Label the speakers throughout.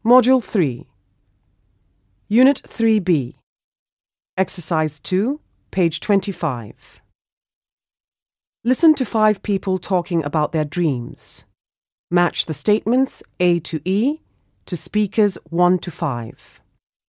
Speaker 1: Module 3. Unit 3B. Exercise 2, page 25. Listen to 5 people talking about their dreams. Match the statements A to E to speakers 1 to 5.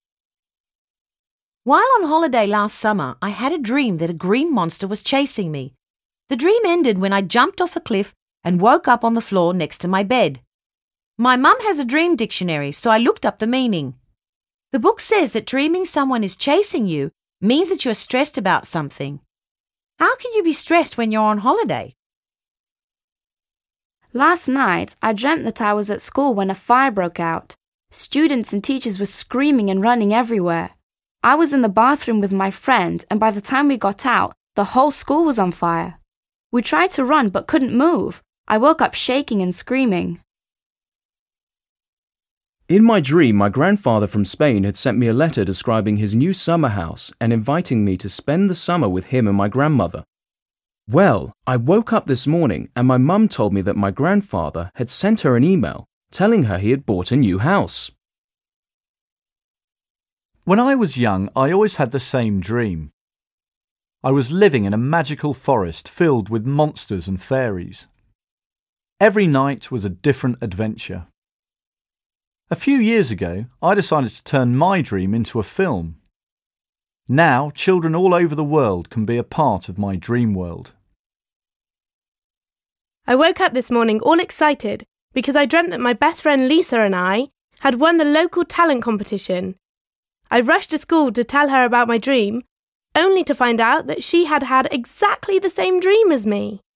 Speaker 2: While on holiday last summer, I had a dream that a green monster was chasing me. The dream ended when I jumped off a cliff and woke up on the floor next to my bed. My mum has a dream dictionary, so I looked up the meaning. The book says that dreaming someone is chasing you means that you're stressed about something. How can you be stressed when you're on holiday?
Speaker 3: Last night, I dreamt that I was at school when a fire broke out. Students and teachers were screaming and running everywhere. I was in the bathroom with my friend, and by the time we got out, the whole school was on fire. We tried to run but couldn't move. I woke up shaking and screaming.
Speaker 4: In my dream, my grandfather from Spain had sent me a letter describing his new summer house and inviting me to spend the summer with him and my grandmother. Well, I woke up this morning and my mum told me that my grandfather had sent her an email telling her he had bought a new house.
Speaker 5: When I was young, I always had the same dream. I was living in a magical forest filled with monsters and fairies. Every night was a different adventure. A few years ago, I decided to turn my dream into a film. Now, children all over the world can be a part of my dream world.
Speaker 6: I woke up this morning all excited because I dreamt that my best friend Lisa and I had won the local talent competition. I rushed to school to tell her about my dream, only to find out that she had had exactly the same dream as me.